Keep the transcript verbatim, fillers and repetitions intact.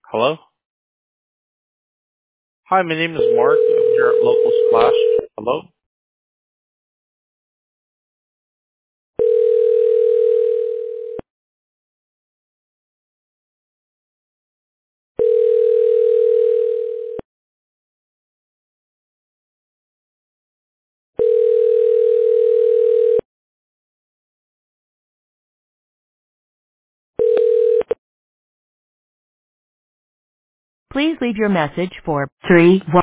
Hello? Hi, my name is Mark. I'm here at Local Splash. Hello? Please leave your message for three one.